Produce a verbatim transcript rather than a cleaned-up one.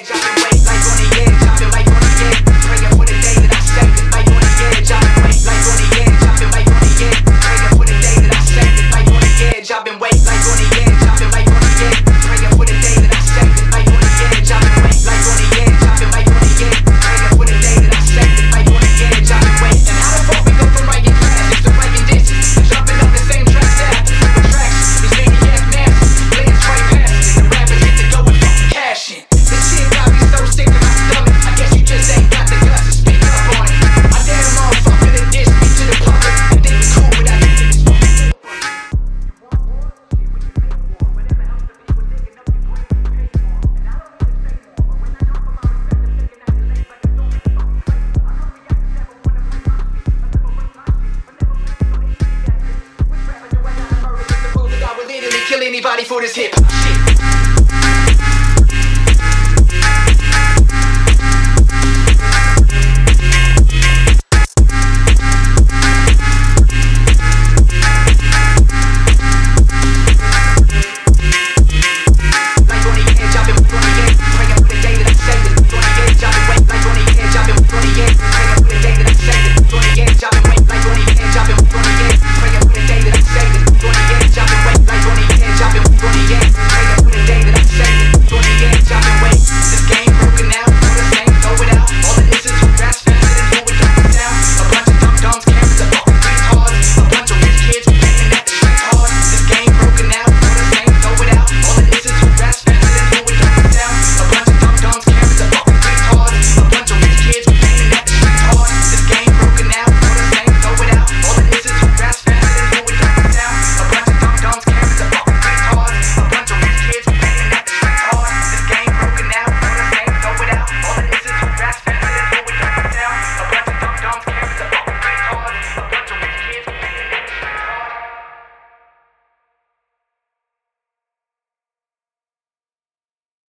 edge, I've been waiting like on the edge, I've been like on the edge, praying for the day that I say it like on the edge, I've been waiting like on the edge, I've been like on the edge, praying for the day that I say it like on the edge, I've been waiting like on the edge, I've been like on the edge, praying for the day that I say it like on the edge, I've been waiting like on the edge, I've been like on the edge, praying for the day that I say it like on the edge, I've been waiting. And how the fuck we go from writing classics to writing disses, jumping up the same tracks that with tracks, these maniac masses, blends right past it, the rappers get to go with fucking cashing. This shit got me so sick to my stomach, I guess you just ain't got the guts to speak up on it. I dare a motherfucker to diss me to the public and think it's cool without the niggas fucking. Kill anybody for this hip hop shit.